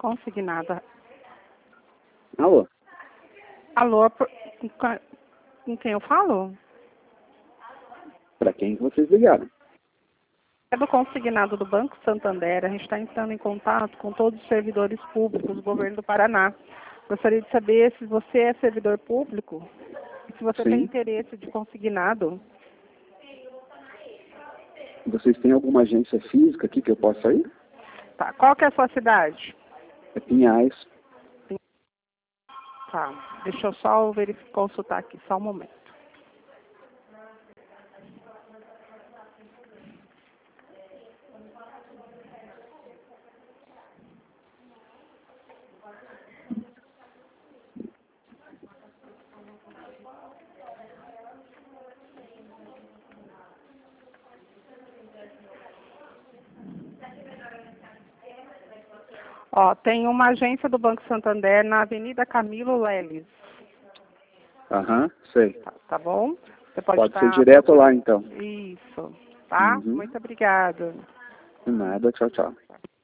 consignado. Alô? Alô, com quem eu falo? Para quem vocês ligaram? É do consignado do Banco Santander. A gente está entrando em contato com todos os servidores públicos do governo do Paraná. Gostaria de saber se você é servidor público e se você tem Sim. interesse de consignado. Vocês têm alguma agência física aqui que eu possa ir? Tá. Qual que é a sua cidade? É Pinhais. Tá. Deixa eu só verificar, consultar aqui, só um momento. Ó, tem uma agência do Banco Santander na Avenida Camilo Leles. Aham, sei. Tá bom? Você Pode ser estar direto lá, então. Isso, tá? Uhum. Muito obrigada. De nada, tchau, tchau.